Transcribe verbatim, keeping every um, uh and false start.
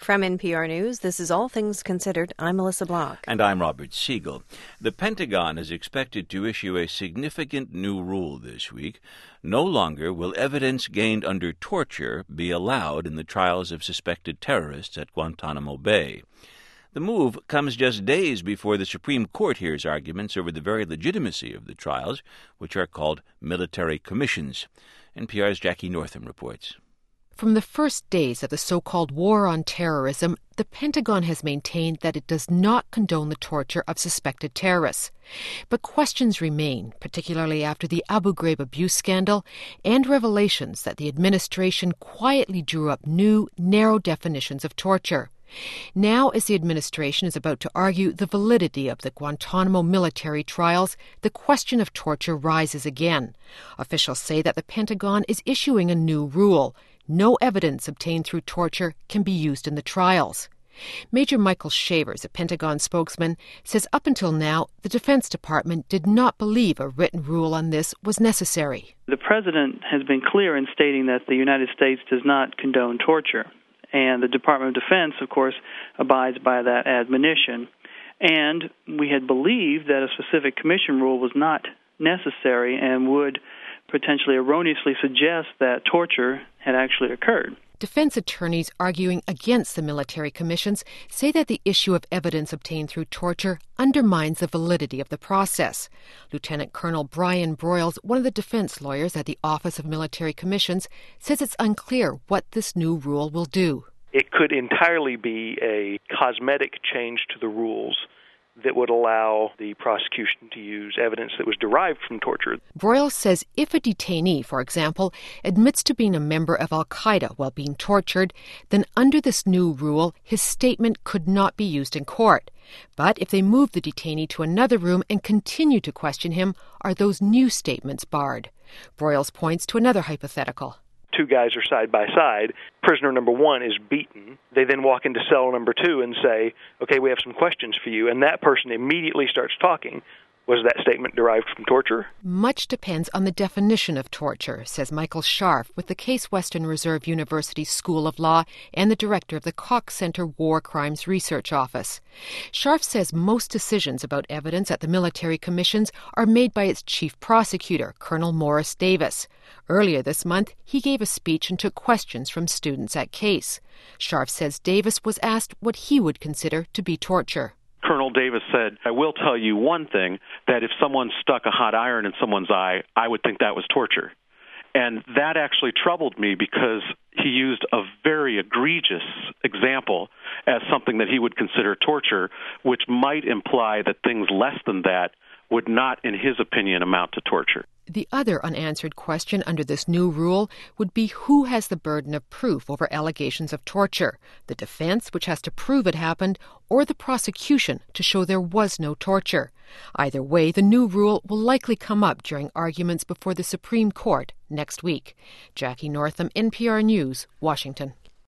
From N P R News, this is All Things Considered. I'm Melissa Block. And I'm Robert Siegel. The Pentagon is expected to issue a significant new rule this week. No longer will evidence gained under torture be allowed in the trials of suspected terrorists at Guantanamo Bay. The move comes just days before the Supreme Court hears arguments over the very legitimacy of the trials, which are called military commissions. N P R's Jackie Northam reports. From the first days of the so-called war on terrorism, the Pentagon has maintained that it does not condone the torture of suspected terrorists. But questions remain, particularly after the Abu Ghraib abuse scandal and revelations that the administration quietly drew up new, narrow definitions of torture. Now, as the administration is about to argue the validity of the Guantanamo military trials, the question of torture rises again. Officials say that the Pentagon is issuing a new rule. No evidence obtained through torture can be used in the trials. Major Michael Shavers, a Pentagon spokesman, says up until now, the Defense Department did not believe a written rule on this was necessary. The President has been clear in stating that the United States does not condone torture. And the Department of Defense, of course, abides by that admonition. And we had believed that a specific commission rule was not necessary and would potentially erroneously suggest that torture had actually occurred. Defense attorneys arguing against the military commissions say that the issue of evidence obtained through torture undermines the validity of the process. Lieutenant Colonel Brian Broyles, one of the defense lawyers at the Office of Military Commissions, says it's unclear what this new rule will do. It could entirely be a cosmetic change to the rules that would allow the prosecution to use evidence that was derived from torture. Broyles says if a detainee, for example, admits to being a member of al-Qaeda while being tortured, then under this new rule, his statement could not be used in court. But if they move the detainee to another room and continue to question him, are those new statements barred? Broyles points to another hypothetical. Two guys are side by side. Prisoner number one is beaten. They then walk into cell number two and say, okay, we have some questions for you. And that person immediately starts talking. Was that statement derived from torture? Much depends on the definition of torture, says Michael Scharf with the Case Western Reserve University School of Law and the director of the Cox Center War Crimes Research Office. Scharf says most decisions about evidence at the military commissions are made by its chief prosecutor, Colonel Morris Davis. Earlier this month, he gave a speech and took questions from students at Case. Scharf says Davis was asked what he would consider to be torture. Colonel Davis said, I will tell you one thing, that if someone stuck a hot iron in someone's eye, I would think that was torture. And that actually troubled me because he used a very egregious example as something that he would consider torture, which might imply that things less than that would not, in his opinion, amount to torture. The other unanswered question under this new rule would be who has the burden of proof over allegations of torture, the defense, which has to prove it happened, or the prosecution to show there was no torture. Either way, the new rule will likely come up during arguments before the Supreme Court next week. Jackie Northam, N P R News, Washington.